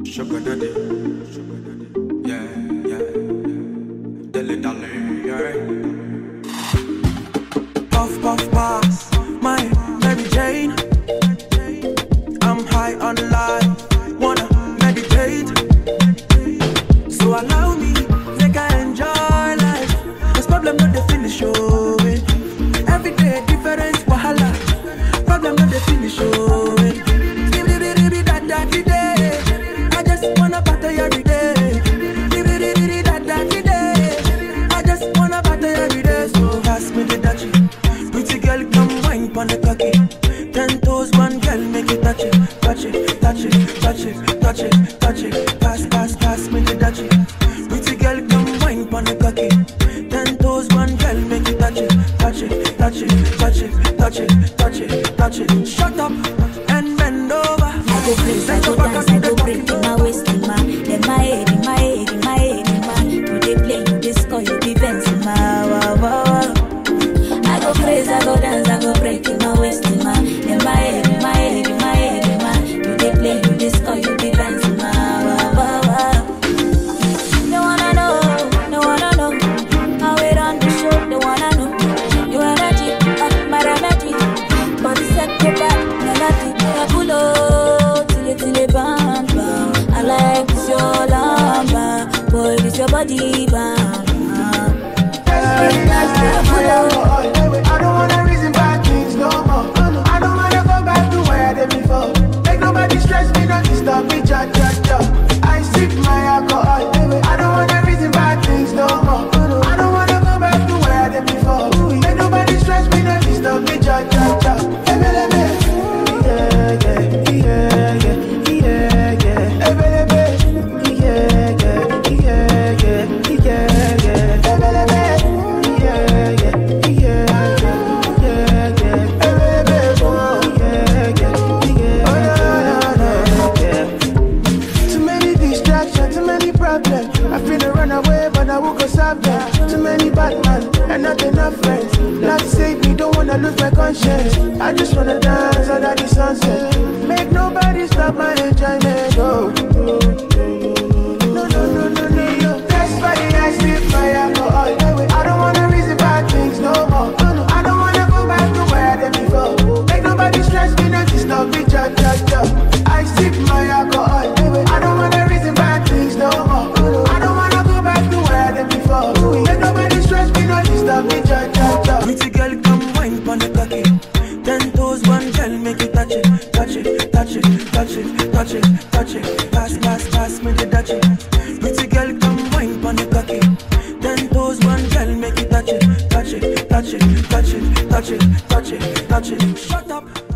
Sugar daddy, yeah, yeah, dilly dally, yeah. Puff puff pass, my Mary Jane. I'm high on life, wanna meditate. So allow me, make I enjoy life. This problem not the finish, oh. Every day different wahala. Problem not the finish, oh. I just wanna party every day. I just wanna party every day. So pass me the dutchie. Pretty girl, come wine pon the cocky. 10 toes, one girl, make it touch it, touch it, touch it, touch it, touch it, touch it. Pass me the dutchie. Pretty girl, come wine pon the cocky. 10 toes, one girl, make it touch it, touch it, touch it, touch it, touch it, touch it, touch it. Shut up and bend over. I go place, I go dance, I go break in my waist, in my head, in my head, in my head, in my. You dey play, you dey score, you dey dance, in my wow, wow, wow. I go place, I go dance, I go break in my waist, in my head, in my head, in my head, in my. You dey play, you dey score, you dey dance, in my wow, wow, wow. They wanna know how it on the show. They wanna know your energy, my remedy, body set go back, melody, I pull up. Till it bam bam. I like this your lamba, boy, this your body bam bam. I don't wanna reason bad things no more. I don't wanna go back to where I did before. Make nobody stress me, not disturb me, cha cha cha. I sip my alcohol. I don't wanna reason bad things no more. I don't wanna go back to where I did before. Make nobody stress me, not disturb me, cha cha cha. Too many bad men and not enough friends. Love save me, don't wanna lose my conscience. I just wanna dance under the sunset. Make nobody stop my enjoyment. Oh, no. That's why I sip my alcohol. I don't wanna reason bad things no more. I don't wanna go back to where I did before. Make nobody stress me, not disturb me, cha cha cha. I sip my alcohol. I don't wanna reason bad things no more. I don't wanna go back to where I did before. Make nobody stress me, not disturb me, cha cha cha. Pretty girl, come wine pon the cocky. 10 toes, one girl, make it touch it, touch it, touch it, touch it, touch it, touch it. Pass me the dutchie. Pretty girl, come wine pon the cocky. 10 toes, one girl, make it touch it, touch it, touch it, touch it, touch it, touch it, touch it. Shut up.